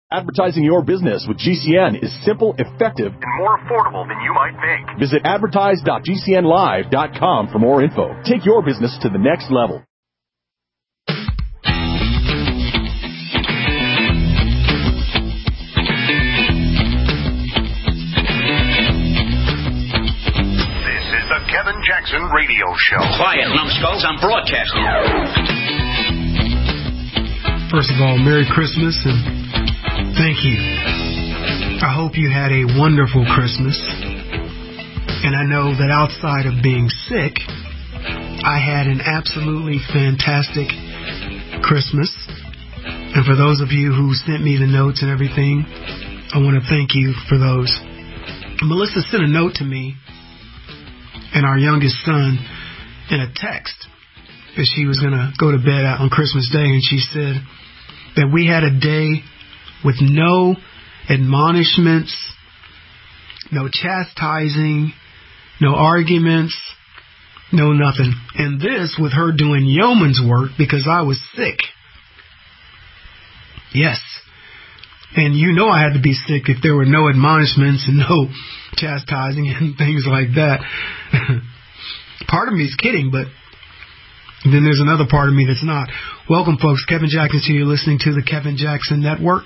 Advertising your business with GCN is simple, effective, and more affordable than you might think. Visit advertise.gcnlive.com for more info. Take your business to the next level. This is the Kevin Jackson Radio Show. Quiet, numbskulls, I'm broadcasting. First of all, Merry Christmas and thank you. I hope you had a wonderful Christmas. And I know that outside of being sick, I had an absolutely fantastic Christmas. And for those of you who sent me the notes and everything, I want to thank you for those. Melissa sent a note to me and our youngest son in a text that she was going to go to bed on Christmas Day. And she said that we had a day with no admonishments, no chastising, no arguments, no nothing. And this with her doing yeoman's work because I was sick. Yes. And you know I had to be sick if there were no admonishments and no chastising and things like that. Part of me is kidding, but then there's another part of me that's not. Welcome, folks. Kevin Jackson here. You're listening to the Kevin Jackson Network.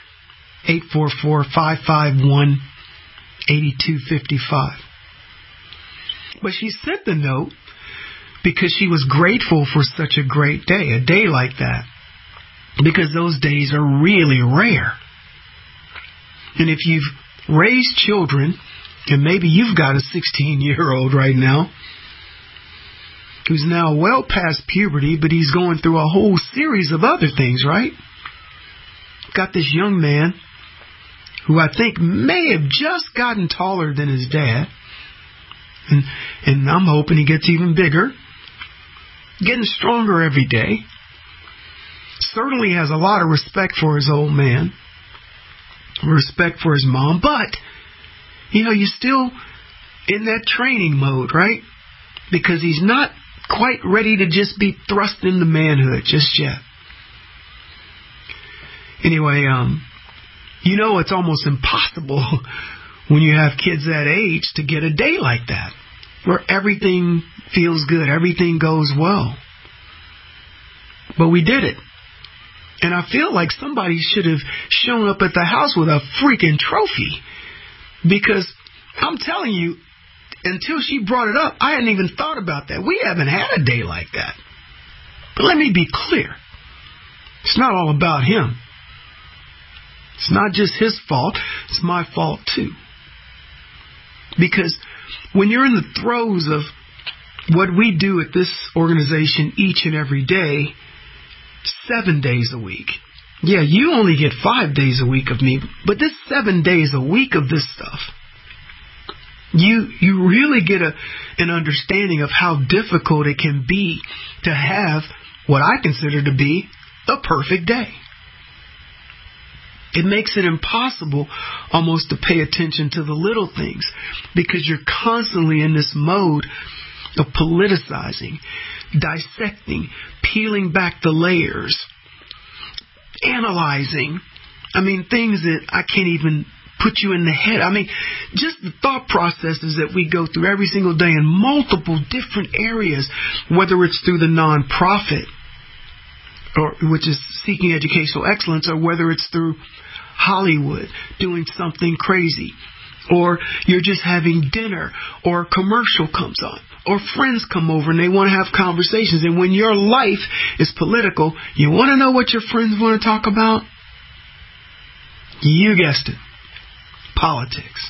844-551-8255. But she sent the note because she was grateful for such a great day, a day like that. Because those days are really rare. And if you've raised children, and maybe you've got a 16-year-old right now, who's now well past puberty, but he's going through a whole series of other things, right? Got this young man who I think may have just gotten taller than his dad. And I'm hoping he gets even bigger. Getting stronger every day. Certainly has a lot of respect for his old man. Respect for his mom. But, you're still in that training mode, right? Because he's not quite ready to just be thrust into manhood just yet. Anyway, it's almost impossible when you have kids that age to get a day like that, where everything feels good, everything goes well. But we did it. And I feel like somebody should have shown up at the house with a freaking trophy. Because I'm telling you, until she brought it up, I hadn't even thought about that. We haven't had a day like that. But let me be clear. It's not all about him. It's not just his fault. It's my fault too. Because when you're in the throes of what we do at this organization each and every day, 7 days a week. Yeah, you only get 5 days a week of me, but this 7 days a week of this stuff, you really get an understanding of how difficult it can be to have what I consider to be a perfect day. It makes it impossible almost to pay attention to the little things because you're constantly in this mode of politicizing, dissecting, peeling back the layers, analyzing. Things that I can't even put you in the head. Just the thought processes that we go through every single day in multiple different areas, whether it's through the nonprofit, which is seeking educational excellence, or whether it's through Hollywood doing something crazy, or you're just having dinner, or a commercial comes on, or friends come over and they want to have conversations. And when your life is political, you want to know what your friends want to talk about? You guessed it. Politics.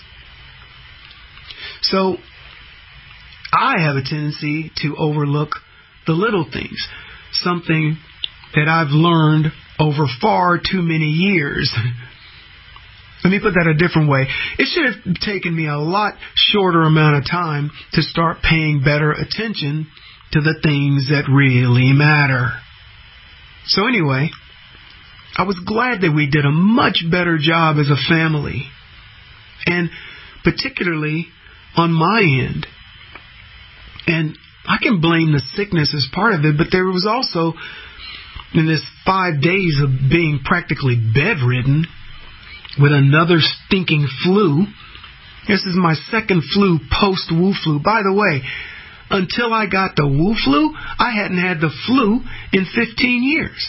So I have a tendency to overlook the little things. Something that I've learned over far too many years. Let me put that a different way. It should have taken me a lot shorter amount of time to start paying better attention to the things that really matter. So anyway, I was glad that we did a much better job as a family. And particularly on my end. And I can blame the sickness as part of it, but there was also, in this 5 days of being practically bedridden, with another stinking flu. This is my second flu post-Wu flu. By the way, until I got the Wu flu, I hadn't had the flu in 15 years.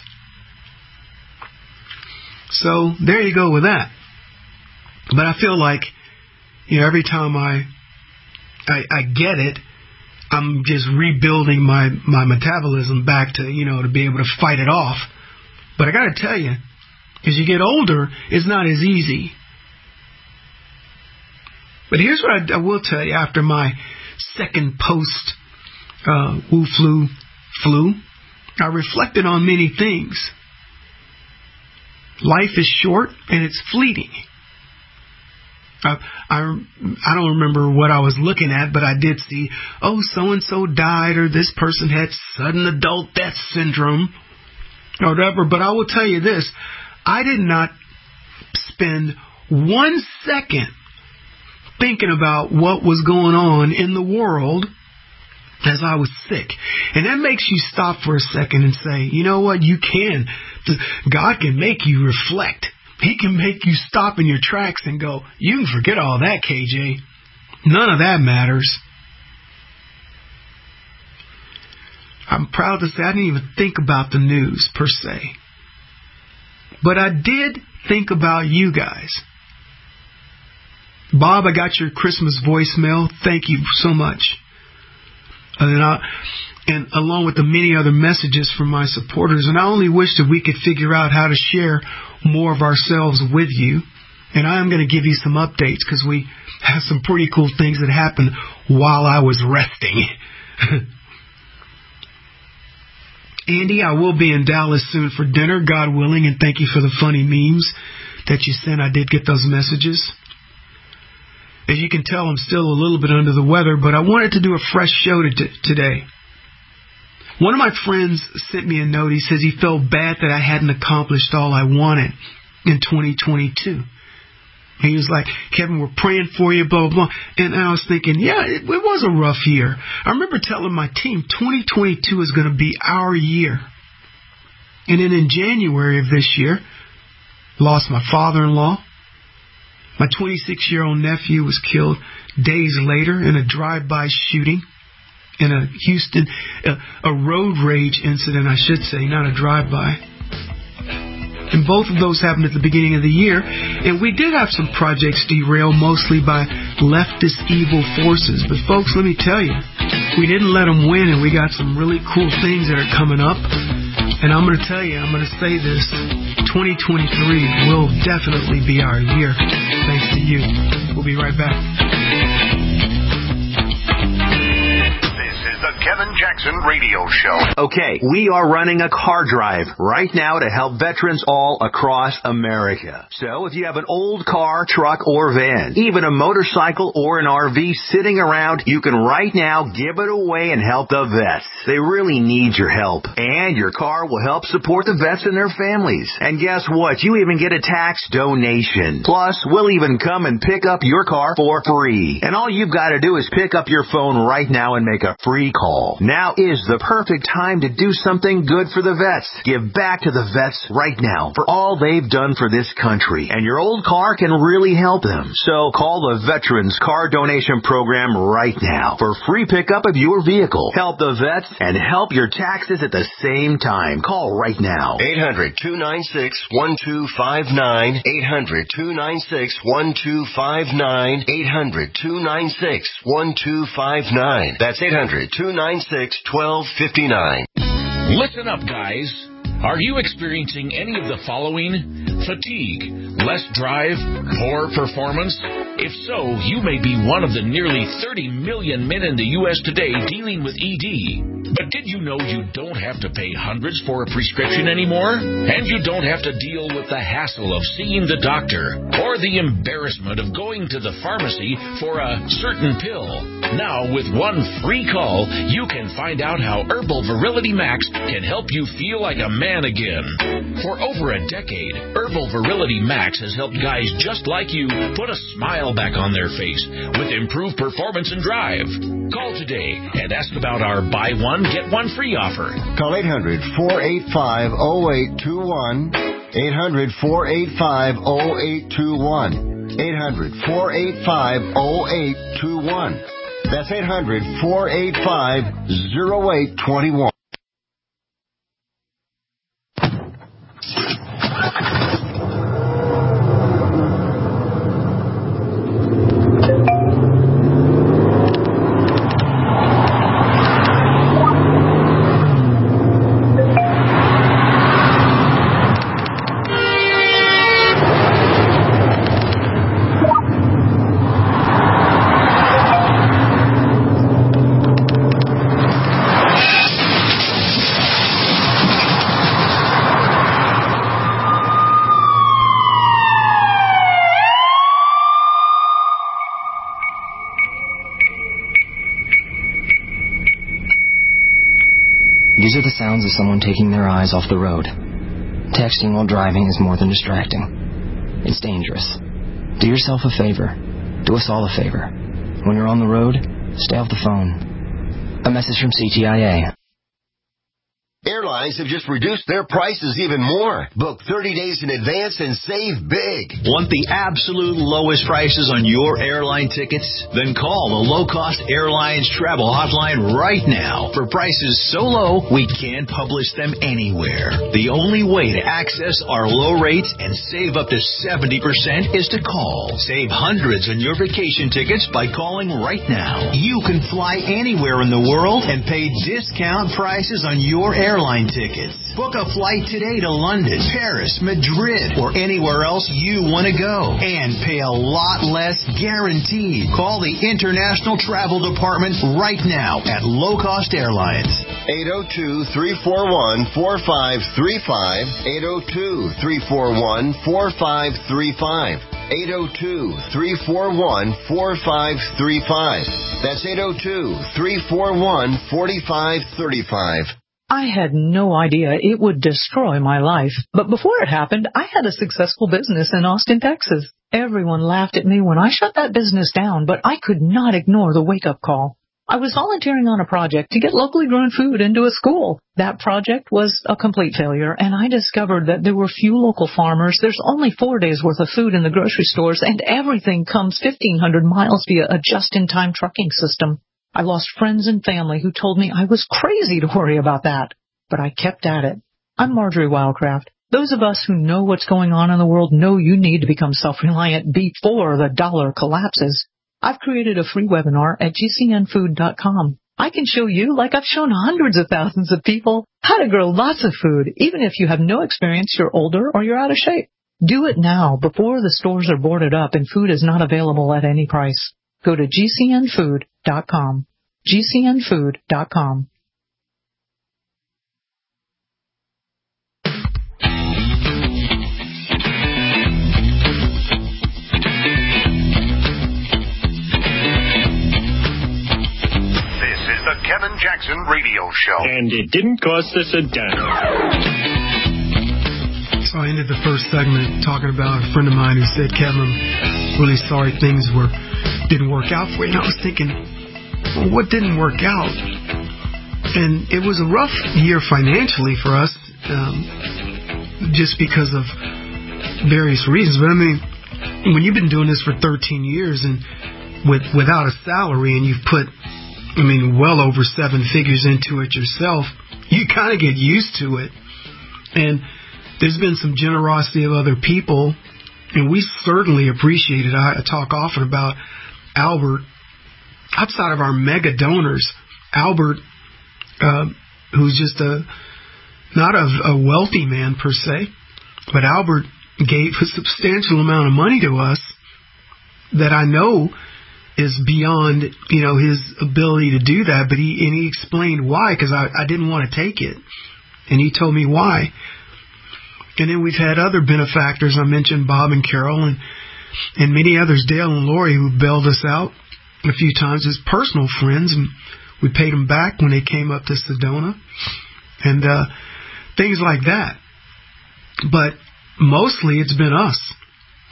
So there you go with that. But I feel like, every time I get it, I'm just rebuilding my metabolism back to, to be able to fight it off. But I got to tell you, as you get older, it's not as easy. But here's what I will tell you after my second post-Wu flu, I reflected on many things. Life is short and it's fleeting. I don't remember what I was looking at, but I did see, so-and-so died, or this person had sudden adult death syndrome, or whatever. But I will tell you this, I did not spend 1 second thinking about what was going on in the world as I was sick. And that makes you stop for a second and say, you know what, you can. God can make you reflect. He can make you stop in your tracks and go, you can forget all that, KJ. None of that matters. I'm proud to say I didn't even think about the news per se. But I did think about you guys. Bob, I got your Christmas voicemail. Thank you so much. And along with the many other messages from my supporters. And I only wish that we could figure out how to share more of ourselves with you. And I am going to give you some updates because we have some pretty cool things that happened while I was resting. Andy, I will be in Dallas soon for dinner, God willing, and thank you for the funny memes that you sent. I did get those messages. As you can tell, I'm still a little bit under the weather, but I wanted to do a fresh show today. One of my friends sent me a note. He says he felt bad that I hadn't accomplished all I wanted in 2022. He was like, Kevin, we're praying for you, blah, blah, blah. And I was thinking, yeah, it was a rough year. I remember telling my team 2022 is going to be our year. And then in January of this year, lost my father-in-law. My 26-year-old nephew was killed days later in a drive-by shooting in a Houston, a road rage incident, I should say, not a drive-by. And both of those happened at the beginning of the year. And we did have some projects derailed, mostly by leftist evil forces. But folks, let me tell you, we didn't let them win, and we got some really cool things that are coming up. And I'm going to tell you, I'm going to say this, 2023 will definitely be our year, thanks to you. We'll be right back. The Kevin Jackson Radio Show. Okay, we are running a car drive right now to help veterans all across America. So if you have an old car, truck, or van, even a motorcycle or an RV sitting around, you can right now give it away and help the vets. They really need your help. And your car will help support the vets and their families. And guess what? You even get a tax donation. Plus, we'll even come and pick up your car for free. And all you've got to do is pick up your phone right now and make a free call. Now is the perfect time to do something good for the vets. Give back to the vets right now for all they've done for this country. And your old car can really help them. So call the Veterans Car Donation Program right now for free pickup of your vehicle. Help the vets and help your taxes at the same time. Call right now. 800-296-1259. 800-296-1259. 800-296-1259. That's 800-296-1259. Listen up, guys. Are you experiencing any of the following? Fatigue, less drive, poor performance? If so, you may be one of the nearly 30 million men in the U.S. today dealing with ED. But did you know you don't have to pay hundreds for a prescription anymore? And you don't have to deal with the hassle of seeing the doctor or the embarrassment of going to the pharmacy for a certain pill. Now, with one free call, you can find out how Herbal Virility Max can help you feel like a man again. For over a decade, Herbal Virility Max has helped guys just like you put a smile back on their face with improved performance and drive. Call today and ask about our buy one, get one free offer. Call 800-485-0821. 800-485-0821. 800-485-0821. That's 800-485-0821. These are the sounds of someone taking their eyes off the road. Texting while driving is more than distracting. It's dangerous. Do yourself a favor. Do us all a favor. When you're on the road, stay off the phone. A message from CTIA. Airlines have just reduced their prices even more. Book 30 days in advance and save big. Want the absolute lowest prices on your airline tickets? Then call the Low Cost Airlines Travel Hotline right now. For prices so low, we can't publish them anywhere. The only way to access our low rates and save up to 70% is to call. Save hundreds on your vacation tickets by calling right now. You can fly anywhere in the world and pay discount prices on your airline tickets. Book a flight today to London, Paris, Madrid, or anywhere else you want to go. And pay a lot less guaranteed. Call the International Travel Department right now at Low Cost Airlines. 802-341-4535. 802-341-4535. 802-341-4535. That's 802-341-4535. I had no idea it would destroy my life. But before it happened, I had a successful business in Austin, Texas. Everyone laughed at me when I shut that business down, but I could not ignore the wake-up call. I was volunteering on a project to get locally grown food into a school. That project was a complete failure, and I discovered that there were few local farmers. There's only 4 days' worth of food in the grocery stores, and everything comes 1,500 miles via a just-in-time trucking system. I lost friends and family who told me I was crazy to worry about that. But I kept at it. I'm Marjorie Wildcraft. Those of us who know what's going on in the world know you need to become self-reliant before the dollar collapses. I've created a free webinar at gcnfood.com. I can show you, like I've shown hundreds of thousands of people, how to grow lots of food, even if you have no experience, you're older, or you're out of shape. Do it now before the stores are boarded up and food is not available at any price. Go to gcnfood.com. gcnfood.com. This is the Kevin Jackson Radio Show. And it didn't cost us a dime. So I ended the first segment talking about a friend of mine who said, Kevin, I'm really sorry things didn't work out for you. And I was thinking, well, what didn't work out? And it was a rough year financially for us, just because of various reasons. But I mean, when you've been doing this for 13 years and without a salary, and you've put, well over 7 figures into it yourself, you kind of get used to it. And there's been some generosity of other people, and we certainly appreciate it. I talk often about Albert. Outside of our mega donors, Albert, who's just not a wealthy man per se, but Albert gave a substantial amount of money to us that I know is beyond, his ability to do that. But he explained why, because I didn't want to take it, and he told me why. And then we've had other benefactors. I mentioned Bob and Carol and many others, Dale and Lori, who bailed us out a few times as personal friends, and we paid them back when they came up to Sedona, and things like that. But mostly it's been us,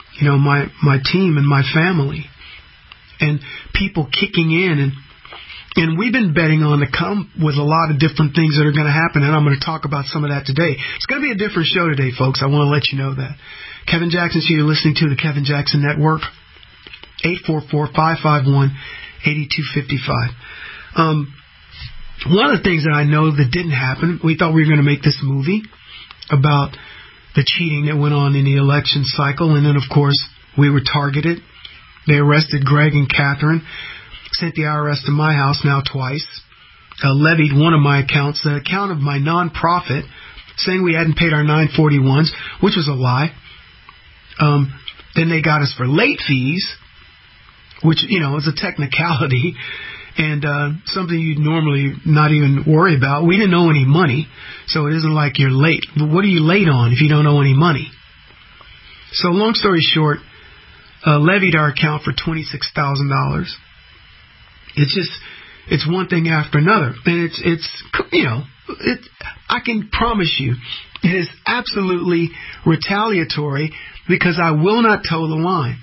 my team and my family, and people kicking in And we've been betting on to come with a lot of different things that are going to happen, and I'm going to talk about some of that today. It's going to be a different show today, folks. I want to let you know that. Kevin Jackson's here. You're listening to the Kevin Jackson Network, 844-551-8255. One of the things that I know that didn't happen, we thought we were going to make this movie about the cheating that went on in the election cycle, and then, of course, we were targeted. They arrested Greg and Catherine, sent the IRS to my house now twice, levied one of my accounts, the account of my nonprofit, saying we hadn't paid our 941s, which was a lie. Then they got us for late fees, which, is a technicality and something you'd normally not even worry about. We didn't owe any money, so it isn't like you're late. But what are you late on if you don't owe any money? So long story short, levied our account for $26,000. It's one thing after another. And I can promise you, it is absolutely retaliatory because I will not toe the line.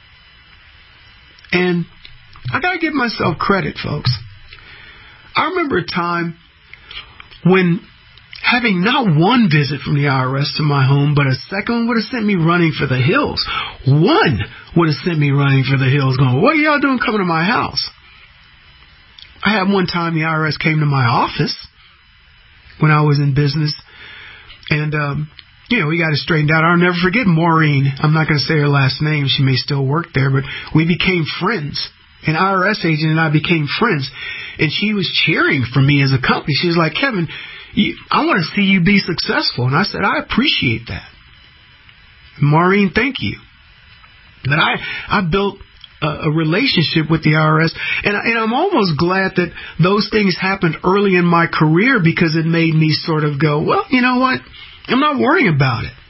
And I got to give myself credit, folks. I remember a time when having not one visit from the IRS to my home, but a second one would have sent me running for the hills. One would have sent me running for the hills going, what are y'all doing coming to my house? I had one time the IRS came to my office when I was in business, and, we got it straightened out. I'll never forget Maureen. I'm not going to say her last name. She may still work there, but we became friends. An IRS agent and I became friends, and she was cheering for me as a company. She was like, Kevin, I want to see you be successful. And I said, I appreciate that. Maureen, thank you. But I built a relationship with the IRS, and I'm almost glad that those things happened early in my career because it made me sort of go, well, you know what? I'm not worrying about it.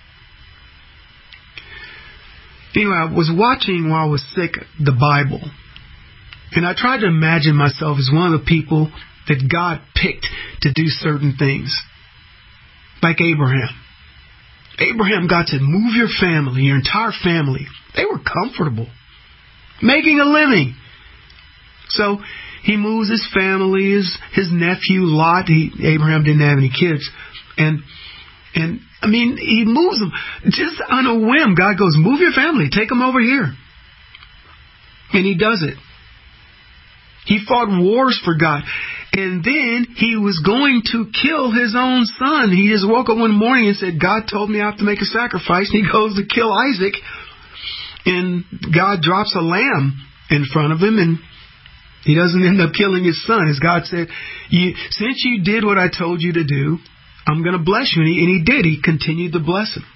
Anyway, I was watching while I was sick the Bible, and I tried to imagine myself as one of the people that God picked to do certain things, like Abraham. Abraham got to move your family, your entire family. They were comfortable, making a living. So he moves his family, his nephew Lot. Abraham didn't have any kids, and he moves them just on a whim. God goes, move your family, take them over here, and he does it. He fought wars for God. And then he was going to kill his own son. He just woke up one morning and said, God told me I have to make a sacrifice. And he goes to kill Isaac. And God drops a lamb in front of him, and he doesn't end up killing his son. As God said, since you did what I told you to do, I'm going to bless you. And he did. He continued to bless him.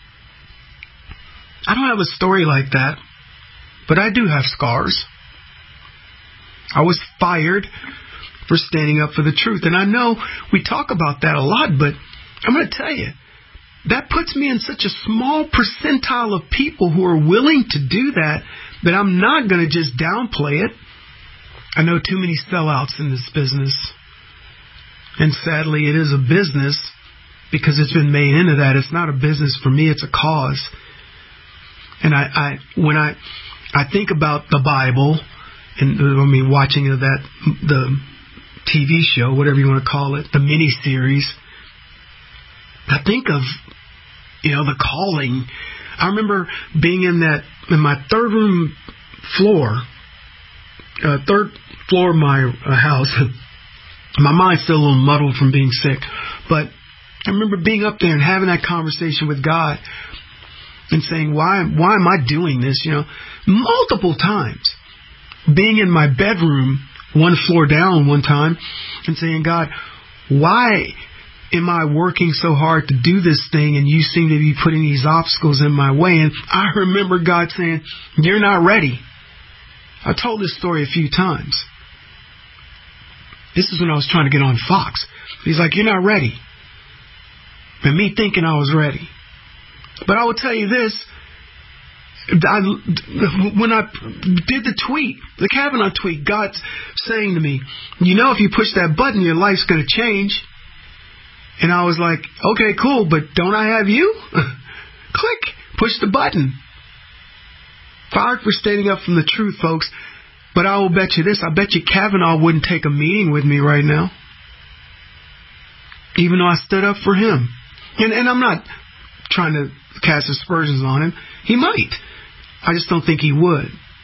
I don't have a story like that, but I do have scars. I was fired for standing up for the truth. And I know we talk about that a lot, but I'm going to tell you, that puts me in such a small percentile of people who are willing to do that I'm not going to just downplay it. I know too many sellouts in this business. And sadly, it is a business because it's been made into that. It's not a business for me. It's a cause. And when I think about the Bible, and watching the TV show, whatever you want to call it, the mini-series, I think of, the calling. I remember being in my third floor of my house. My mind's still a little muddled from being sick, but I remember being up there and having that conversation with God and saying, why am I doing this? Multiple times. Being in my bedroom, one floor down one time, and saying, God, why am I working so hard to do this thing and you seem to be putting these obstacles in my way? And I remember God saying, you're not ready. I told this story a few times. This is when I was trying to get on Fox. He's like, you're not ready. And me thinking I was ready. But I will tell you this. When I did the tweet, the Kavanaugh tweet, God's saying to me, if you push that button, your life's going to change. And I was like, okay, cool, but don't I have you? Click, push the button. Fired for standing up from the truth, folks. But I will bet you this. I bet you Kavanaugh wouldn't take a meeting with me right now, even though I stood up for him. And I'm not trying to cast aspersions on him. He might. I just don't think he would.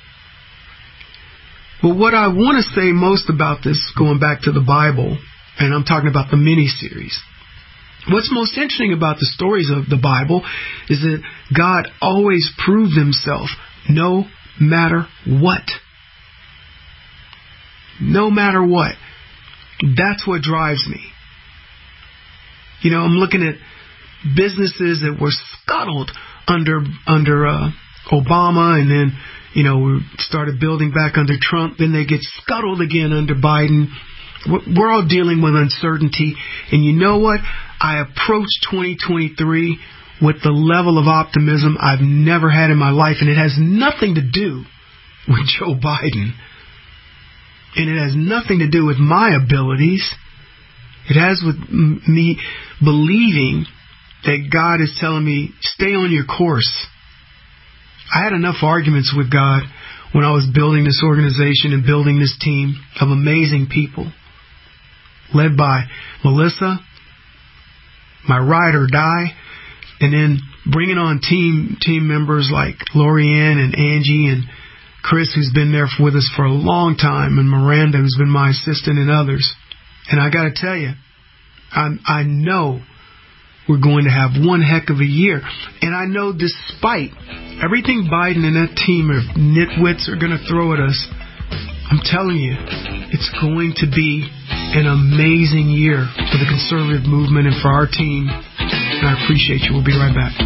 But what I want to say most about this, going back to the Bible, and I'm talking about the mini-series, what's most interesting about the stories of the Bible is that God always proved himself no matter what. No matter what. That's what drives me. You know, I'm looking at businesses that were scuttled under Obama, and then, you know, we started building back under Trump. Then they get scuttled again under Biden. We're all dealing with uncertainty. And you know what? I approach 2023 with the level of optimism I've never had in my life. And it has nothing to do with Joe Biden. And it has nothing to do with my abilities. It has with me believing that God is telling me, stay on your course. I had enough arguments with God when I was building this organization and building this team of amazing people, led by Melissa, my ride or die, and then bringing on team members like Lorianne and Angie and Chris, who's been there with us for a long time, and Miranda, who's been my assistant, and others. And I got to tell you, I know we're going to have one heck of a year. And I know despite everything Biden and that team of nitwits are going to throw at us, I'm telling you, it's going to be an amazing year for the conservative movement and for our team. And I appreciate you. We'll be right back.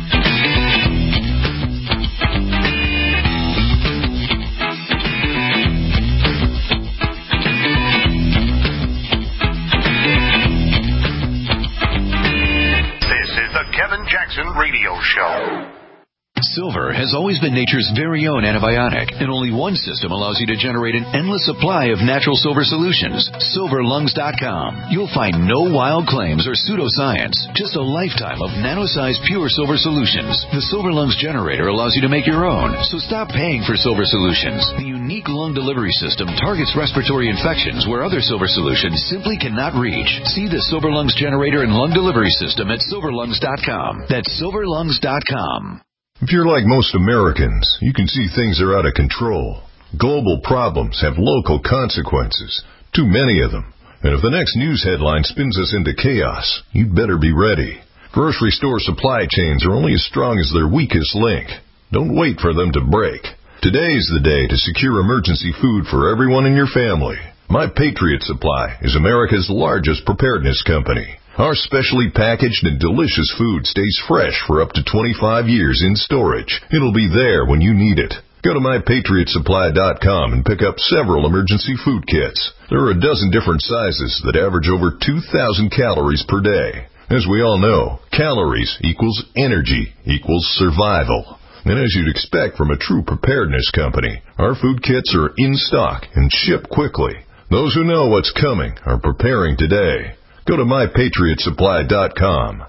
Kevin Jackson Radio Show. Silver has always been nature's very own antibiotic, and only one system allows you to generate an endless supply of natural silver solutions. SilverLungs.com. You'll find no wild claims or pseudoscience, just a lifetime of nano-sized pure silver solutions. The Silver Lungs generator allows you to make your own, so stop paying for silver solutions. The unique lung delivery system targets respiratory infections where other silver solutions simply cannot reach. See the Silver Lungs generator and lung delivery system at SilverLungs.com. That's SilverLungs.com. If you're like most Americans, you can see things are out of control. Global problems have local consequences, too many of them. And if the next news headline spins us into chaos, you'd better be ready. Grocery store supply chains are only as strong as their weakest link. Don't wait for them to break. Today's the day to secure emergency food for everyone in your family. My Patriot Supply is America's largest preparedness company. Our specially packaged and delicious food stays fresh for up to 25 years in storage. It'll be there when you need it. Go to MyPatriotSupply.com and pick up several emergency food kits. There are a dozen different sizes that average over 2,000 calories per day. As we all know, calories equals energy equals survival. And as you'd expect from a true preparedness company, our food kits are in stock and ship quickly. Those who know what's coming are preparing today. Go to MyPatriotSupply.com.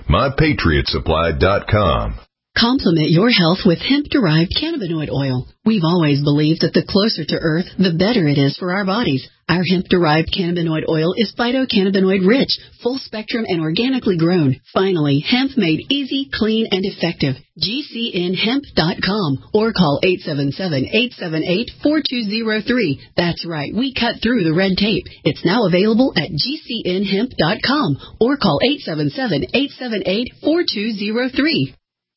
MyPatriotSupply.com. Complement your health with hemp-derived cannabinoid oil. We've always believed that the closer to Earth, the better it is for our bodies. Our hemp-derived cannabinoid oil is phytocannabinoid-rich, full-spectrum, and organically grown. Finally, hemp made easy, clean, and effective. GCNHemp.com or call 877-878-4203. That's right, we cut through the red tape. It's now available at GCNHemp.com or call 877-878-4203.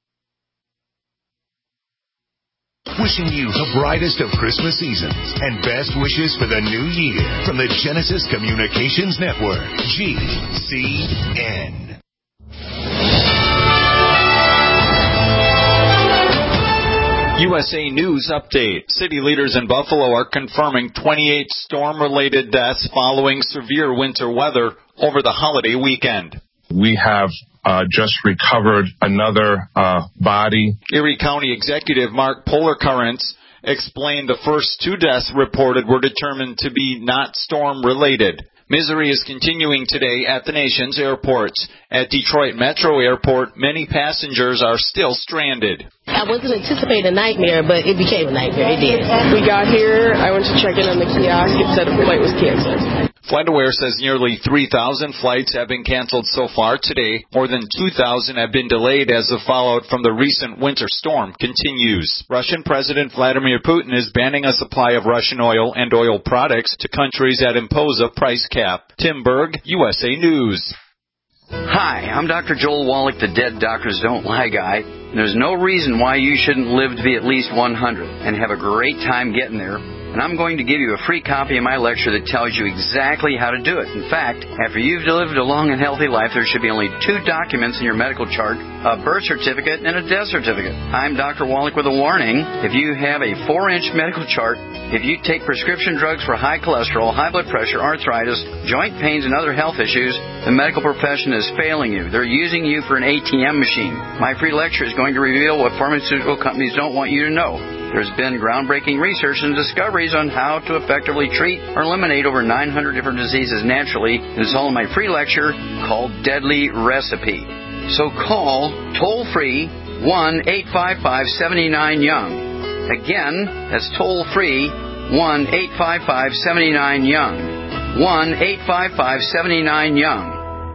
Wishing you the brightest of Christmas seasons and best wishes for the new year from the Genesis Communications Network, GCN. USA News Update. City leaders in Buffalo are confirming 28 storm-related deaths following severe winter weather over the holiday weekend. We have just recovered another body. Erie County Executive Mark Polarcurrents explained the first 2 deaths reported were determined to be not storm-related. Misery is continuing today at the nation's airports. At Detroit Metro Airport, many passengers are still stranded. I wasn't anticipating a nightmare, but it became a nightmare. It did. We got here. I went to check in on the kiosk. It said the flight was canceled. FlightAware says nearly 3,000 flights have been canceled so far today. More than 2,000 have been delayed as the fallout from the recent winter storm continues. Russian President Vladimir Putin is banning a supply of Russian oil and oil products to countries that impose a price cap. Tim Berg, USA News. Hi, I'm Dr. Joel Wallach, the Dead Doctors Don't Lie guy. There's no reason why you shouldn't live to be at least 100 and have a great time getting there. And I'm going to give you a free copy of my lecture that tells you exactly how to do it. In fact, after you've lived a long and healthy life, there should be only 2 documents in your medical chart, a birth certificate and a death certificate. I'm Dr. Wallach with a warning. If you have a 4-inch medical chart, if you take prescription drugs for high cholesterol, high blood pressure, arthritis, joint pains, and other health issues, the medical profession is failing you. They're using you for an ATM machine. My free lecture is going to reveal what pharmaceutical companies don't want you to know. There's been groundbreaking research and discoveries on how to effectively treat or eliminate over 900 different diseases naturally. It's all in my free lecture called Deadly Recipe. So call toll-free 1-855-79-YOUNG. Again, that's toll-free 1-855-79-YOUNG. 1-855-79-YOUNG.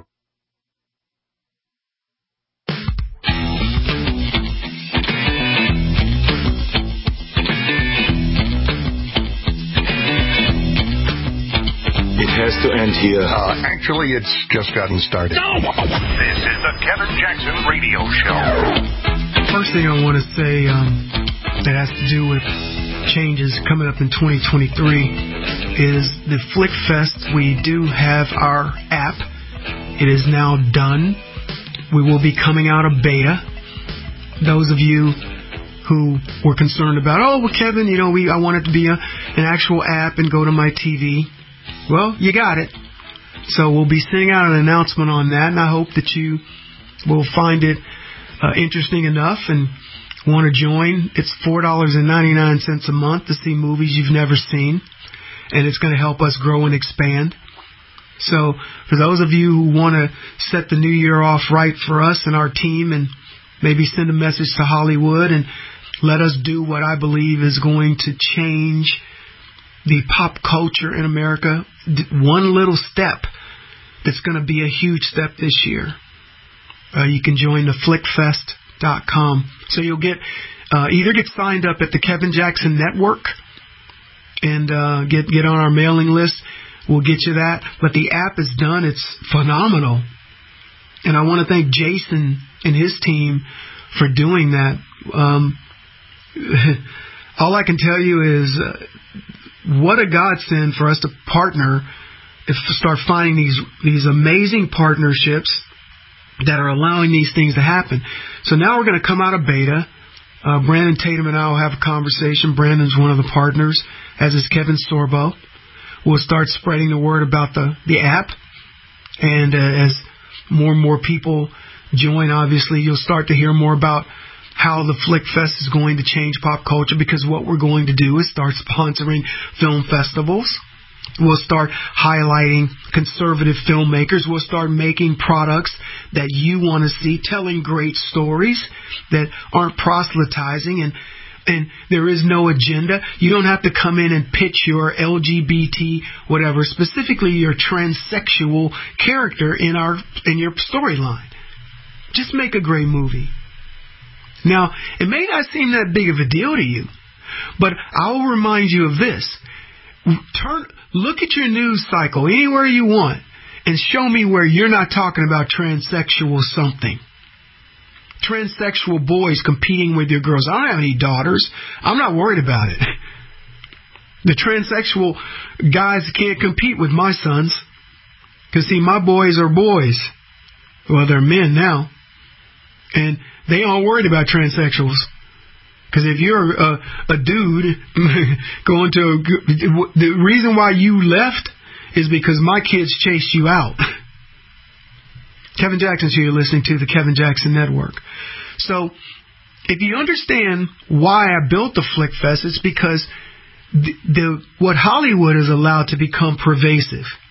It has to end here. Actually, it's just gotten started. No! This is the Kevin Jackson Radio Show. First thing I want to say that has to do with changes coming up in 2023 is the Flick Fest. We do have our app. It is now done. We will be coming out of beta. Those of you who were concerned about, Kevin, I want it to be an actual app and go to my TV. Well, you got it. So we'll be sending out an announcement on that, and I hope that you will find it interesting enough and want to join. It's $4.99 a month to see movies you've never seen, and it's going to help us grow and expand. So for those of you who want to set the new year off right for us and our team and maybe send a message to Hollywood and let us do what I believe is going to change the pop culture in America, one little step that's going to be a huge step this year. You can join the flickfest.com. So you'll get either get signed up at the Kevin Jackson Network and get on our mailing list. We'll get you that. But the app is done. It's phenomenal. And I want to thank Jason and his team for doing that. All I can tell you is what a godsend for us to partner, to start finding these amazing partnerships that are allowing these things to happen. So now we're going to come out of beta. Brandon Tatum and I will have a conversation. Brandon's one of the partners, as is Kevin Sorbo. We'll start spreading the word about the app. And as more and more people join, obviously, you'll start to hear more about how the Flick Fest is going to change pop culture, because what we're going to do is start sponsoring film festivals. We'll start highlighting conservative filmmakers. We'll start making products that you want to see, telling great stories that aren't proselytizing, and there is no agenda. You don't have to come in and pitch your LGBT, whatever, specifically your transsexual character in your storyline. Just make a great movie. Now, it may not seem that big of a deal to you, but I'll remind you of this. Look at your news cycle anywhere you want and show me where you're not talking about transsexual something. Transsexual boys competing with your girls. I don't have any daughters. I'm not worried about it. The transsexual guys can't compete with my sons. Because, see, my boys are boys. Well, they're men now. And they aren't worried about transsexuals. Because if you're a dude going to the reason why you left is because my kids chased you out. Kevin Jackson's here, listening to the Kevin Jackson Network. So if you understand why I built the Flick Fest, it's because what Hollywood has allowed to become pervasive.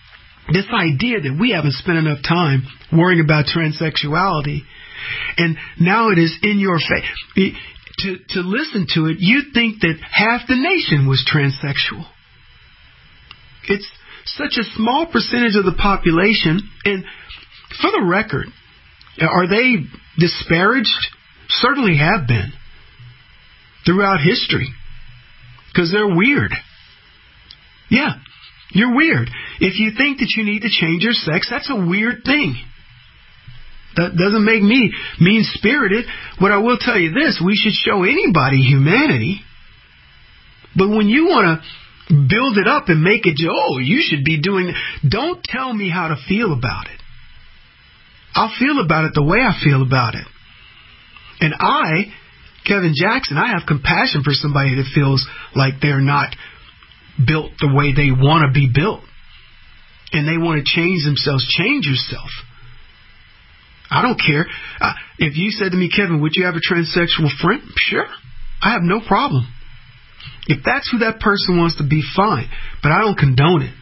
this idea that we haven't spent enough time worrying about transsexuality, and now it is in your face. To listen to it, you'd think that half the nation was transsexual. It's such a small percentage of the population, and for the record, are they disparaged? Certainly have been throughout history, because they're weird. Yeah, you're weird. If you think that you need to change your sex, that's a weird thing. That doesn't make me mean-spirited. What I will tell you this, we should show anybody humanity. But when you want to build it up and make it, you should be doing, don't tell me how to feel about it. I'll feel about it the way I feel about it. And Kevin Jackson, I have compassion for somebody that feels like they're not built the way they want to be built. And they want to change themselves. Change yourself. I don't care. If you said to me, Kevin, would you have a transsexual friend? Sure. I have no problem. If that's who that person wants to be, fine. But I don't condone it.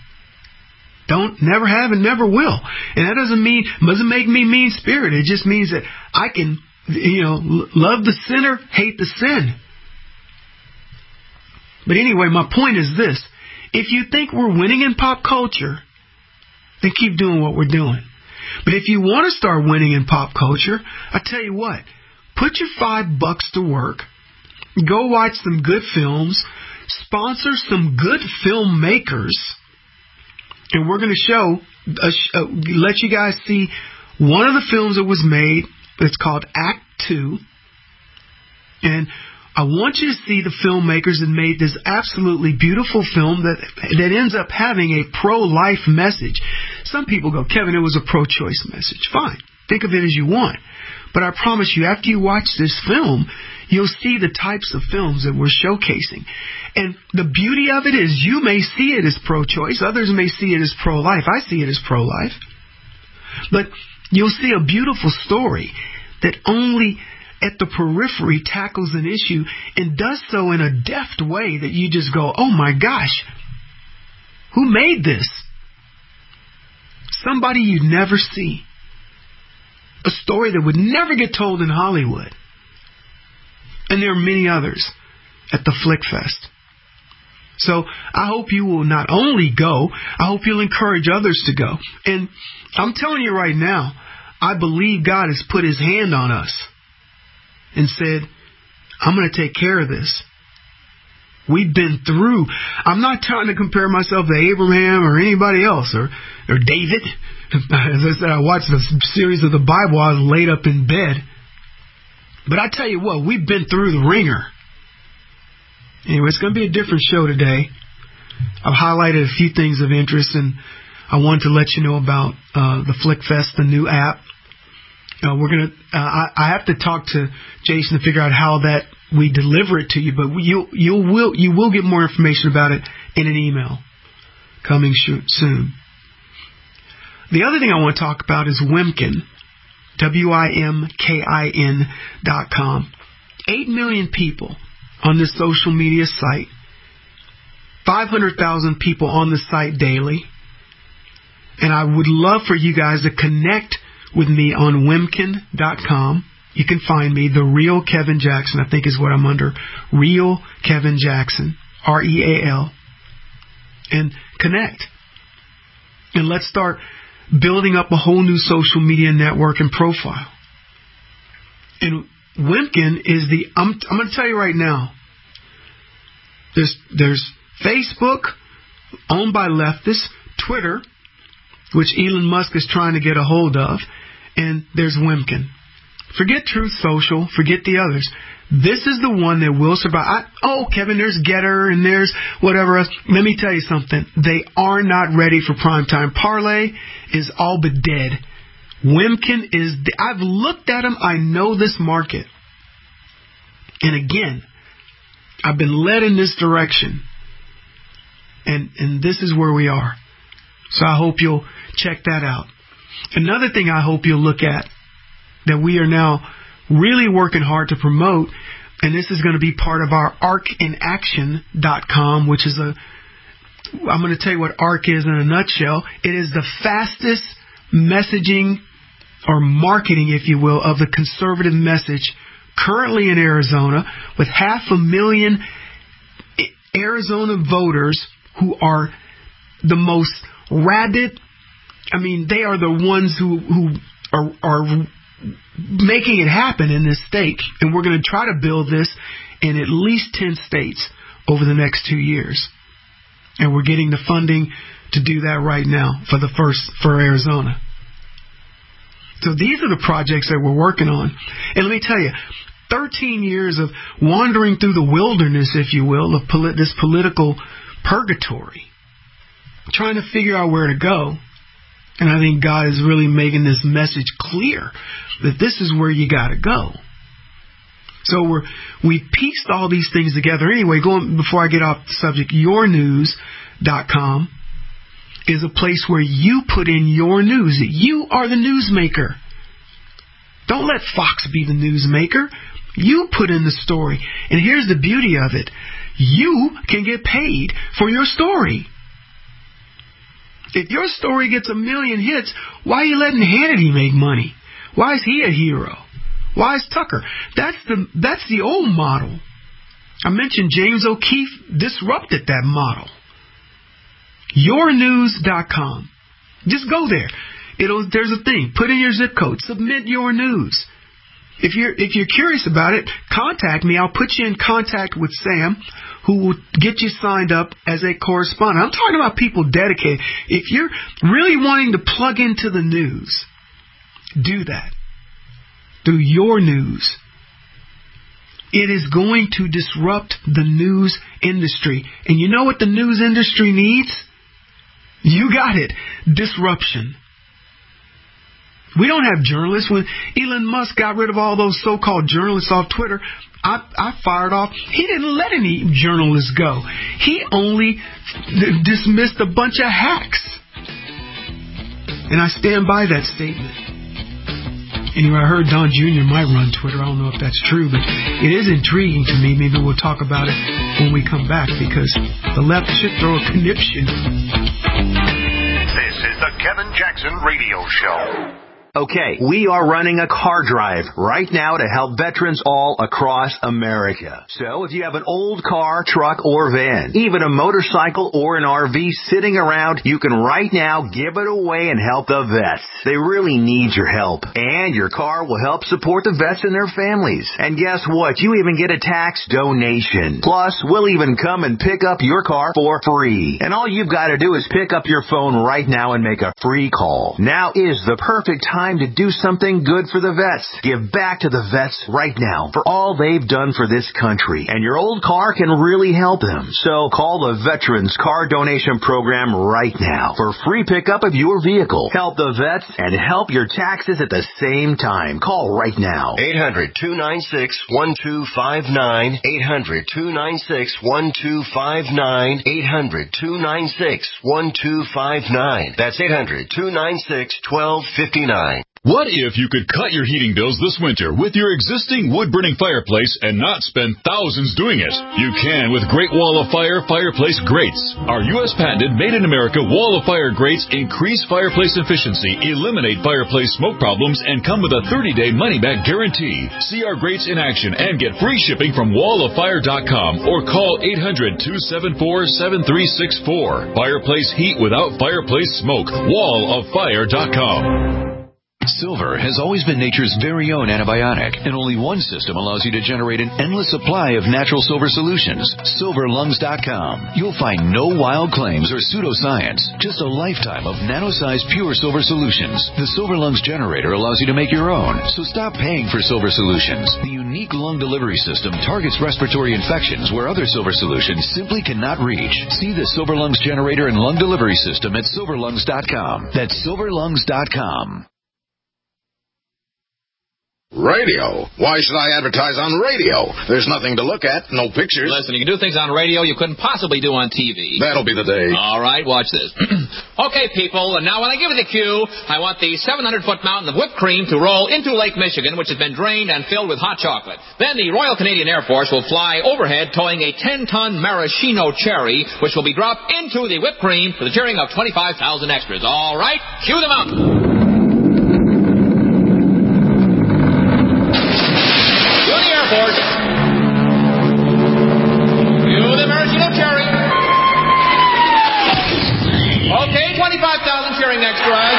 Never have and never will. And that doesn't make me mean-spirited. It just means that I can, love the sinner, hate the sin. But anyway, my point is this. If you think we're winning in pop culture, then keep doing what we're doing. But if you want to start winning in pop culture, I tell you what, put your $5 to work, go watch some good films, sponsor some good filmmakers, and we're going to let you guys see one of the films that was made. It's called Act 2, and I want you to see the filmmakers that made this absolutely beautiful film that ends up having a pro-life message. Some people go, Kevin, it was a pro-choice message. Fine. Think of it as you want. But I promise you, after you watch this film, you'll see the types of films that we're showcasing. And the beauty of it is you may see it as pro-choice. Others may see it as pro-life. I see it as pro-life. But you'll see a beautiful story that only at the periphery tackles an issue and does so in a deft way that you just go, oh my gosh, who made this? Somebody you'd never see. A story that would never get told in Hollywood. And there are many others at the Flick Fest. So I hope you will not only go, I hope you'll encourage others to go. And I'm telling you right now, I believe God has put his hand on us and said, I'm going to take care of this. We've been through. I'm not trying to compare myself to Abraham or anybody else or David. As I said, I watched a series of the Bible. I was laid up in bed. But I tell you what, we've been through the ringer. Anyway, it's going to be a different show today. I've highlighted a few things of interest, and I wanted to let you know about the Flick Fest, the new app. I have to talk to Jason to figure out how that we deliver it to you, but you will get more information about it in an email coming soon. The other thing I want to talk about is Wimkin, WIMKIN.com. 8 million people on this social media site, 500,000 people on the site daily, and I would love for you guys to connect with me on Wimkin.com. You can find me, The Real Kevin Jackson, I think is what I'm under. Real Kevin Jackson, REAL. And connect. And let's start building up a whole new social media network and profile. And Wimkin is I'm going to tell you right now, there's Facebook, owned by leftists, Twitter, which Elon Musk is trying to get a hold of, and there's Wimkin. Forget Truth Social, forget the others. This is the one that will survive. Kevin, there's Getter and there's whatever else. Let me tell you something. They are not ready for primetime. Parlay is all but dead. Wimkin is... I've looked at them. I know this market. And again, I've been led in this direction. And this is where we are. So I hope you'll check that out. Another thing I hope you'll look at that we are now really working hard to promote, and this is going to be part of our arcinaction.com, which is I'm going to tell you what ARC is in a nutshell. It is the fastest messaging or marketing, if you will, of the conservative message currently in Arizona, with 500,000 Arizona voters who are the most rabid. I mean, they are the ones who are making it happen in this state. And we're going to try to build this in at least 10 states over the next 2 years. And we're getting the funding to do that right now for Arizona. So these are the projects that we're working on. And let me tell you, 13 years of wandering through the wilderness, if you will, of this political purgatory, trying to figure out where to go. And I think God is really making this message clear that this is where you got to go. So we pieced all these things together. Anyway, before I get off the subject, yournews.com is a place where you put in your news. You are the newsmaker. Don't let Fox be the newsmaker. You put in the story. And here's the beauty of it. You can get paid for your story. If your story gets 1 million hits, why are you letting Hannity make money? Why is he a hero? Why is Tucker? That's the old model. I mentioned James O'Keefe disrupted that model. Yournews.com. Just go there. There's a thing. Put in your zip code. Submit your news. If you're curious about it, contact me. I'll put you in contact with Sam, who will get you signed up as a correspondent. I'm talking about people dedicated. If you're really wanting to plug into the news, do that through Your News. It is going to disrupt the news industry. And you know what the news industry needs? You got it. Disruption. We don't have journalists. When Elon Musk got rid of all those so-called journalists off Twitter, I fired off. He didn't let any journalists go. He only dismissed a bunch of hacks. And I stand by that statement. Anyway, I heard Don Jr. might run Twitter. I don't know if that's true, but it is intriguing to me. Maybe we'll talk about it when we come back, because the left should throw a conniption. This is the Kevin Jackson Radio Show. Okay, we are running a car drive right now to help veterans all across America. So if you have an old car, truck, or van, even a motorcycle or an RV sitting around, you can right now give it away and help the vets. They really need your help. And your car will help support the vets and their families. And guess what? You even get a tax donation. Plus, we'll even come and pick up your car for free. And all you've got to do is pick up your phone right now and make a free call. Now is the perfect time to do something good for the vets. Give back to the vets right now for all they've done for this country. And your old car can really help them. So call the Veterans Car Donation Program right now for free pickup of your vehicle. Help the vets and help your taxes at the same time. Call right now. 800-296-1259. 800-296-1259. 800-296-1259. That's 800-296-1259. What if you could cut your heating bills this winter with your existing wood-burning fireplace and not spend thousands doing it? You can with Great Wall of Fire fireplace grates. Our U.S. patented made-in-America Wall of Fire grates increase fireplace efficiency, eliminate fireplace smoke problems, and come with a 30-day money-back guarantee. See our grates in action and get free shipping from walloffire.com or call 800-274-7364. Fireplace heat without fireplace smoke. walloffire.com. Silver has always been nature's very own antibiotic, and only one system allows you to generate an endless supply of natural silver solutions. SilverLungs.com. You'll find no wild claims or pseudoscience, just a lifetime of nano-sized pure silver solutions. The Silver Lungs generator allows you to make your own, so stop paying for silver solutions. The unique lung delivery system targets respiratory infections where other silver solutions simply cannot reach. See the Silver Lungs generator and lung delivery system at SilverLungs.com. That's SilverLungs.com. Radio? Why should I advertise on radio? There's nothing to look at, no pictures. Listen, you can do things on radio you couldn't possibly do on TV. That'll be the day. All right, watch this. Okay, people, and now when I give you the cue, I want the 700-foot mountain of whipped cream to roll into Lake Michigan, which has been drained and filled with hot chocolate. Then the Royal Canadian Air Force will fly overhead towing a 10-ton maraschino cherry, which will be dropped into the whipped cream for the cheering of 25,000 extras. All right, cue the mountain. The maraschino cherry. Okay, 25,000 cheering extras.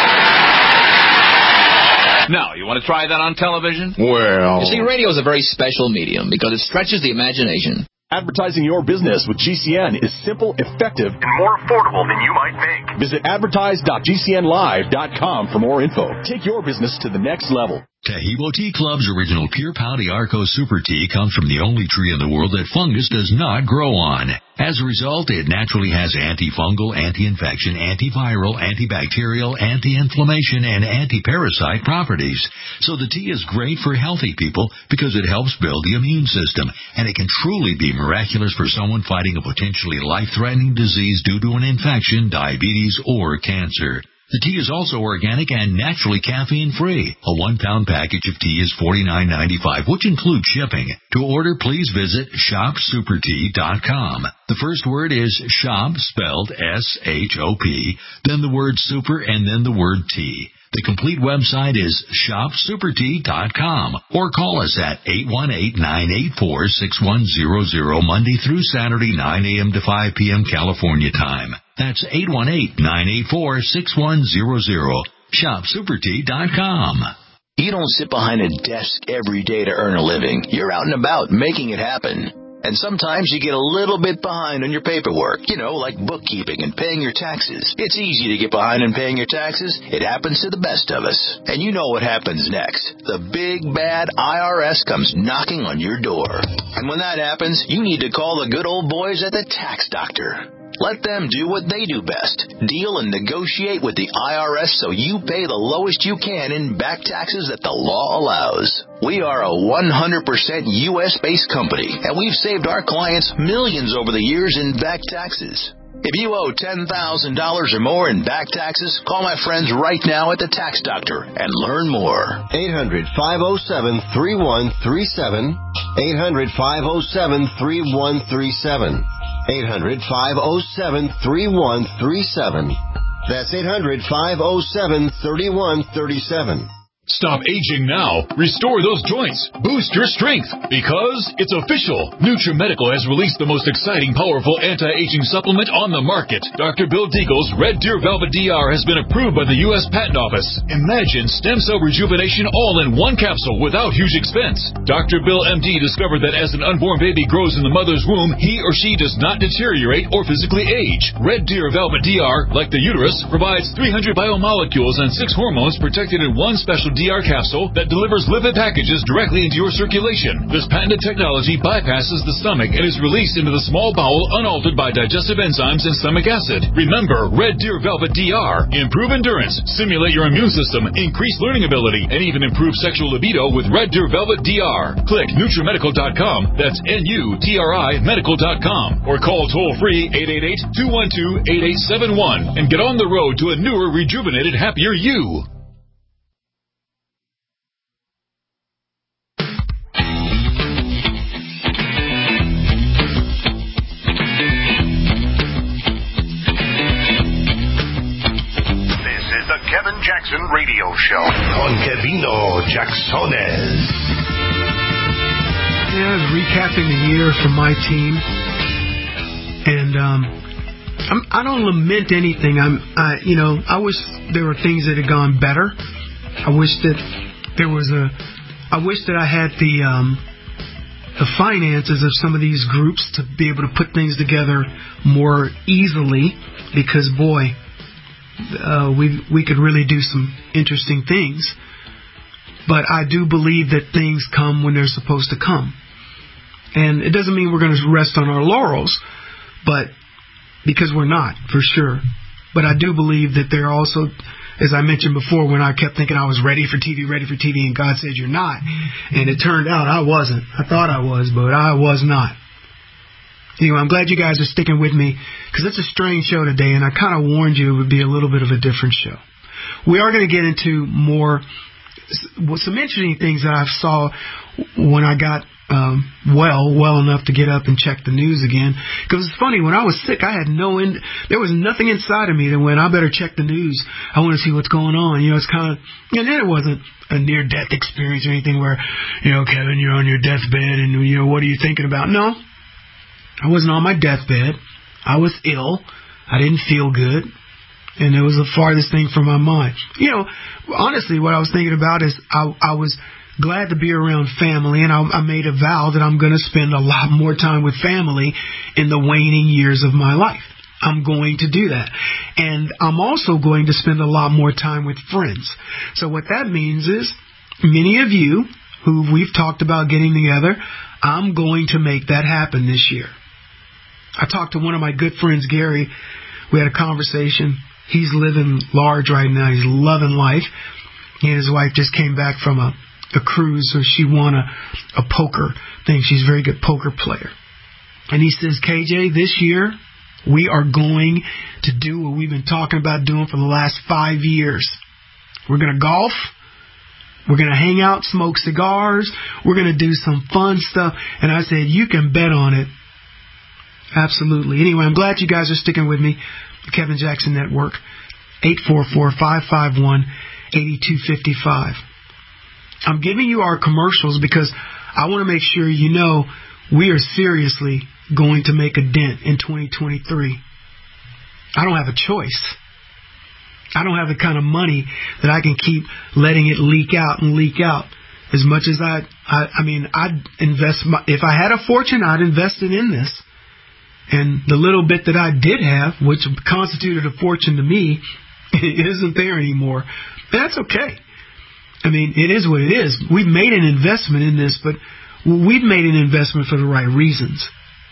Now, you want to try that on television? Well... You see, radio is a very special medium because it stretches the imagination. Advertising your business with GCN is simple, effective, and more affordable than you might think. Visit advertise.gcnlive.com for more info. Take your business to the next level. Taheebo Tea Club's original Pure Pau Arco Super Tea comes from the only tree in the world that fungus does not grow on. As a result, it naturally has antifungal, anti-infection, antiviral, antibacterial, anti-inflammation, and anti-parasite properties. So the tea is great for healthy people because it helps build the immune system, and it can truly be miraculous for someone fighting a potentially life-threatening disease due to an infection, diabetes, or cancer. The tea is also organic and naturally caffeine-free. A 1-pound package of tea is $49.95, which includes shipping. To order, please visit shopsupertea.com. The first word is shop, spelled S-H-O-P, then the word super, and then the word tea. The complete website is shopsupertea.com or call us at 818-984-6100 Monday through Saturday, 9 a.m. to 5 p.m. California time. That's 818-984-6100. Shopsupertea.com. You don't sit behind a desk every day to earn a living. You're out and about making it happen. And sometimes you get a little bit behind on your paperwork, like bookkeeping and paying your taxes. It's easy to get behind on paying your taxes. It happens to the best of us. And you know what happens next. The big, bad IRS comes knocking on your door. And when that happens, you need to call the good old boys at the Tax Doctor. Let them do what they do best. Deal and negotiate with the IRS so you pay the lowest you can in back taxes that the law allows. We are a 100% U.S.-based company, and we've saved our clients millions over the years in back taxes. If you owe $10,000 or more in back taxes, call my friends right now at the Tax Doctor and learn more. 800-507-3137. 800-507-3137. 800-507-3137. That's 800-507-3137. Stop aging now. Restore those joints. Boost your strength. Because it's official. NutriMedical has released the most exciting, powerful anti-aging supplement on the market. Dr. Bill Deagle's Red Deer Velvet DR has been approved by the U.S. Patent Office. Imagine stem cell rejuvenation all in one capsule without huge expense. Dr. Bill MD discovered that as an unborn baby grows in the mother's womb, he or she does not deteriorate or physically age. Red Deer Velvet DR, like the uterus, provides 300 biomolecules and 6 hormones protected in one special DR capsule that delivers lipid packages directly into your circulation. This patented technology bypasses the stomach and is released into the small bowel unaltered by digestive enzymes and stomach acid. Remember, Red Deer Velvet DR. Improve endurance, stimulate your immune system, increase learning ability, and even improve sexual libido with Red Deer Velvet DR. Click NutriMedical.com, that's N-U-T-R-I medical.com, or call toll-free 888-212-8871 and get on the road to a newer, rejuvenated, happier you. Kevin Jackson Radio Show. Con Kevino Jacksones. Yeah, I was recapping the year for my team, and I don't lament anything. I wish there were things that had gone better. I wish that I had the finances of some of these groups to be able to put things together more easily, because boy, we could really do some interesting things. But I do believe that things come when they're supposed to come. And it doesn't mean we're going to rest on our laurels, but because we're not, for sure. But I do believe that there are also as I mentioned before, when I kept thinking I was ready for TV, and God said you're not. And it turned out I wasn't. I thought I was, but I was not. Anyway, I'm glad you guys are sticking with me, because it's a strange show today, and I kind of warned you it would be a little bit of a different show. We are going to get into some interesting things that I saw when I got well enough to get up and check the news again. Because it's funny, when I was sick, I had there was nothing inside of me that went, I better check the news. I want to see what's going on. It's kind of, and then it wasn't a near-death experience or anything where, Kevin, you're on your deathbed and, what are you thinking about? No, I wasn't on my deathbed. I was ill. I didn't feel good. And it was the farthest thing from my mind. Honestly, what I was thinking about is I was glad to be around family, and I made a vow that I'm going to spend a lot more time with family in the waning years of my life. I'm going to do that. And I'm also going to spend a lot more time with friends. So what that means is, many of you who we've talked about getting together, I'm going to make that happen this year. I talked to one of my good friends, Gary. We had a conversation. He's living large right now. He's loving life. He and his wife just came back from a cruise, so she won a poker thing. She's a very good poker player. And he says, KJ, this year we are going to do what we've been talking about doing for the last 5 years. We're going to golf. We're going to hang out, smoke cigars. We're going to do some fun stuff. And I said, you can bet on it. Absolutely. Anyway, I'm glad you guys are sticking with me. The Kevin Jackson Network, 844-551-8255. I'm giving you our commercials because I want to make sure you know we are seriously going to make a dent in 2023. I don't have a choice. I don't have the kind of money that I can keep letting it leak out and leak out. As much as I'd invest, if I had a fortune, I'd invest it in this. And the little bit that I did have, which constituted a fortune to me, isn't there anymore. That's okay. It is what it is. We've made an investment in this, but we've made an investment for the right reasons.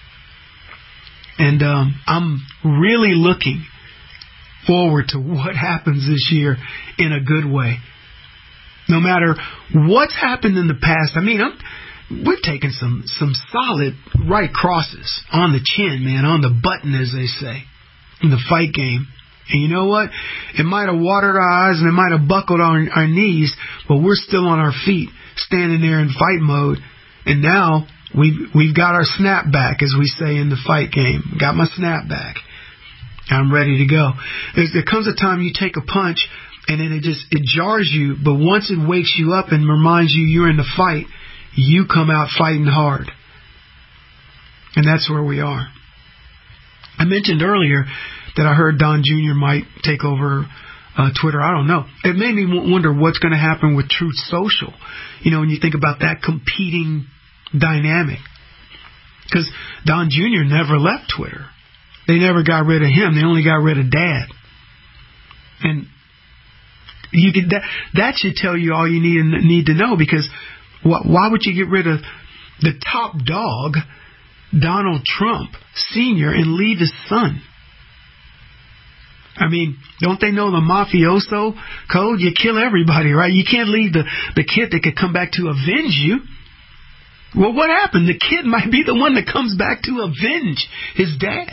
And I'm really looking forward to what happens this year in a good way. No matter what's happened in the past, we've taken some solid right crosses on the chin, man, on the button, as they say, in the fight game. And you know what? It might have watered our eyes and it might have buckled on our knees, but we're still on our feet, standing there in fight mode. And now we've got our snap back, as we say in the fight game. Got my snap back. I'm ready to go. There comes a time you take a punch and then it jars you, but once it wakes you up and reminds you you're in the fight, you come out fighting hard. And that's where we are. I mentioned earlier that I heard Don Jr. might take over Twitter. I don't know. It made me wonder what's going to happen with Truth Social. When you think about that competing dynamic. Because Don Jr. never left Twitter. They never got rid of him. They only got rid of Dad. And that should tell you all you need to know, because why would you get rid of the top dog, Donald Trump Sr., and leave his son? Don't they know the mafioso code? You kill everybody, right? You can't leave the kid that could come back to avenge you. Well, what happened? The kid might be the one that comes back to avenge his dad.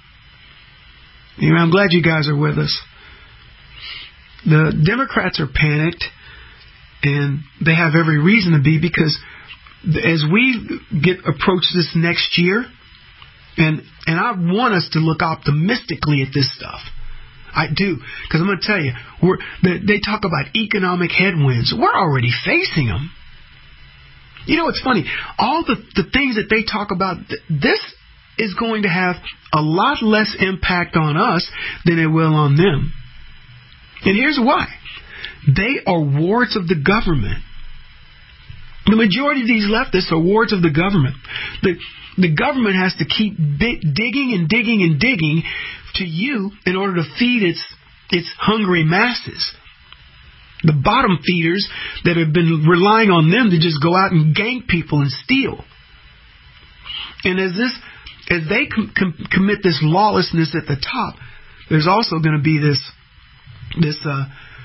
I'm glad you guys are with us. The Democrats are panicked, and they have every reason to be, because as we approach this next year, and I want us to look optimistically at this stuff. I do, because I'm going to tell you, they talk about economic headwinds. We're already facing them. It's funny. All the things that they talk about, this is going to have a lot less impact on us than it will on them. And here's why. They are wards of the government. The majority of these leftists are wards of the government. The government has to keep digging and digging and digging to you in order to feed its hungry masses. The bottom feeders that have been relying on them to just go out and gank people and steal. And as they commit this lawlessness at the top, there's also going to be this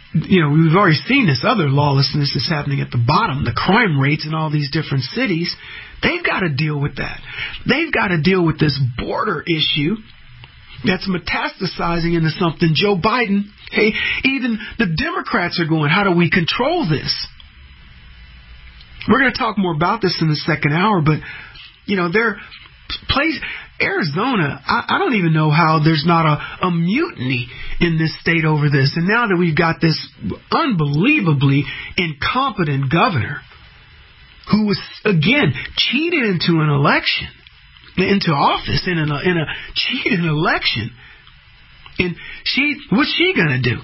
we've already seen this other lawlessness that's happening at the bottom, the crime rates in all these different cities. They've got to deal with that. They've got to deal with this border issue that's metastasizing into something. Joe Biden, hey, even the Democrats are going, how do we control this? We're going to talk more about this in the second hour, but, Arizona, I don't even know how there's not a mutiny in this state over this. And now that we've got this unbelievably incompetent governor who was, again, cheated into an election, into office in a cheated election. And what's she going to do?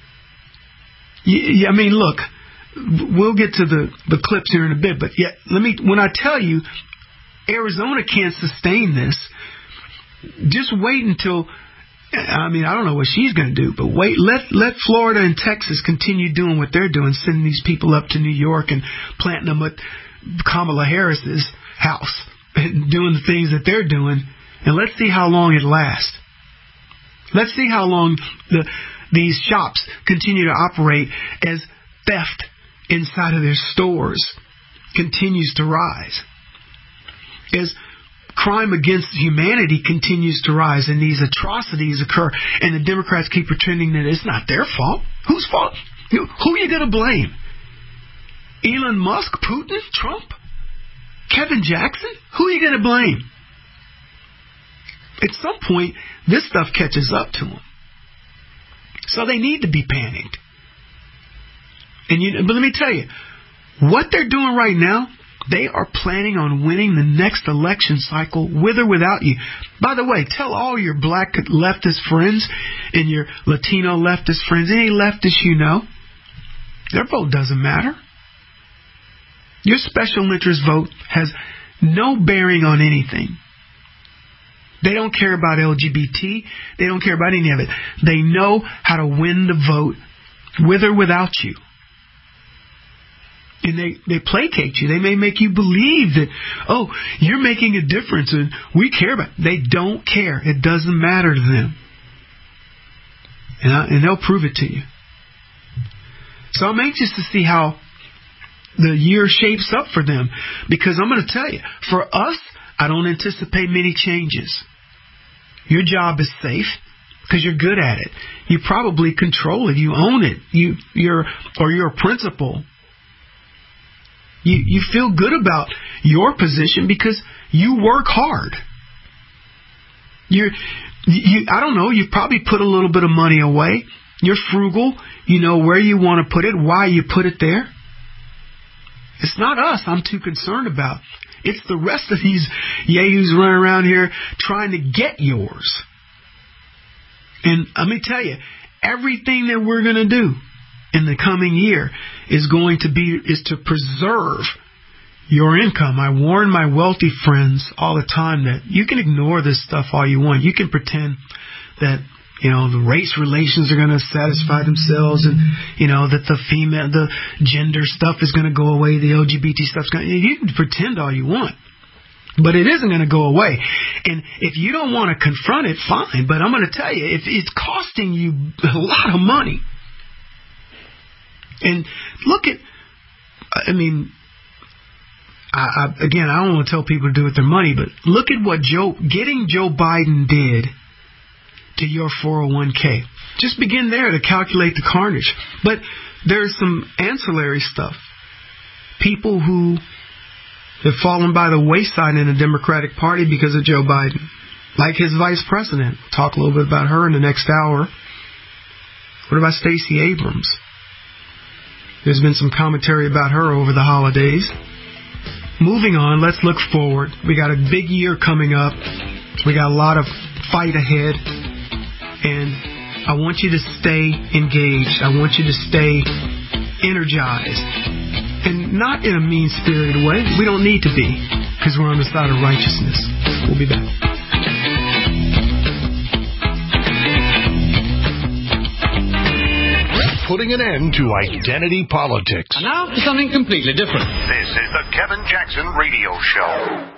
I mean, look, we'll get to the clips here in a bit, but when I tell you Arizona can't sustain this, just wait until, I don't know what she's going to do, but wait, let Florida and Texas continue doing what they're doing, sending these people up to New York and planting them at Kamala Harris's house and doing the things that they're doing, and let's see how long it lasts. Let's see how long these shops continue to operate as theft inside of their stores continues to rise, as crime against humanity continues to rise, and these atrocities occur, and the Democrats keep pretending that it's not their fault. Whose fault? Who are you going to blame? Elon Musk, Putin, Trump, Kevin Jackson? Who are you going to blame? At some point, this stuff catches up to them. So they need to be panicked. But let me tell you, what they're doing right now, they are planning on winning the next election cycle with or without you. By the way, tell all your black leftist friends and your Latino leftist friends, any leftists you know, their vote doesn't matter. Your special interest vote has no bearing on anything. They don't care about LGBT. They don't care about any of it. They know how to win the vote with or without you. And they placate you. They may make you believe that, oh, you're making a difference and we care about it. They don't care. It doesn't matter to them. And they'll prove it to you. So I'm anxious to see how the year shapes up for them. Because I'm going to tell you, for us, I don't anticipate many changes. Your job is safe because you're good at it. You probably control it. You own it. You're a principal. You feel good about your position because you work hard. I don't know, you probably put a little bit of money away. You're frugal. You know where you want to put it, why you put it there. It's not us I'm too concerned about. It's the rest of these yahoos running around here trying to get yours. And let me tell you, everything that we're going to do in the coming year is to preserve your income. I warn my wealthy friends all the time that you can ignore this stuff all you want. You can pretend that the race relations are going to satisfy themselves, and that the gender stuff is going to go away, the LGBT stuff's going to, you can pretend all you want, but it isn't going to go away. And if you don't want to confront it, fine, but I'm going to tell you, if it's costing you a lot of money. And look at, I don't want to tell people to do with their money, but look at what getting Joe Biden did to your 401k. Just begin there to calculate the carnage. But there's some ancillary stuff. People who have fallen by the wayside in the Democratic Party because of Joe Biden, like his vice president. Talk a little bit about her in the next hour. What about Stacey Abrams? There's been some commentary about her over the holidays. Moving on, let's look forward. We got a big year coming up. We got a lot of fight ahead. And I want you to stay engaged. I want you to stay energized. And not in a mean-spirited way. We don't need to be, because we're on the side of righteousness. We'll be back. Putting an end to identity politics. And now for something completely different. This is the Kevin Jackson Radio Show.